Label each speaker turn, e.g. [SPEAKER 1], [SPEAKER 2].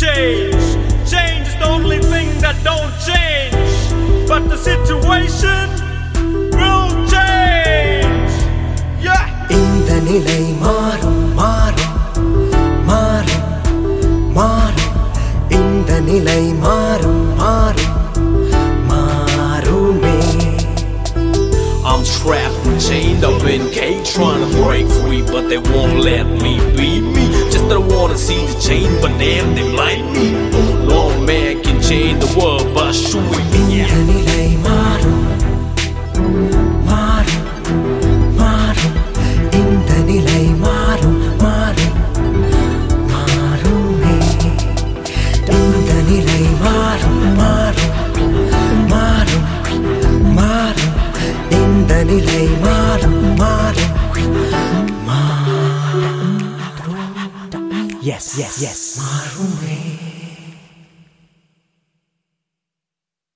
[SPEAKER 1] change. Change is the only thing that don't change. But the situation will change. Yeah.
[SPEAKER 2] இந்த நிலை மாறும் மாறும் மாறும் மாறும். இந்த நிலை மாறும் மாறும் மாறுமே.
[SPEAKER 3] I'm trapped and chained up in cage, trying to break free, but they won't let me be me. Just don't wanna see the chain, but damn, they blind me. No man can change the world, but shoot me.
[SPEAKER 2] இந்த நிலை மாறும் மாறும் மாறும். இந்த நிலை மாறும் மாறும் மாறுமே. இந்த நிலை மாறும் மாறும் மாறும் மாறும். இந்த நிலை மாறும் மாறும் மாறும். Yes, yes, yes. மாறுமே.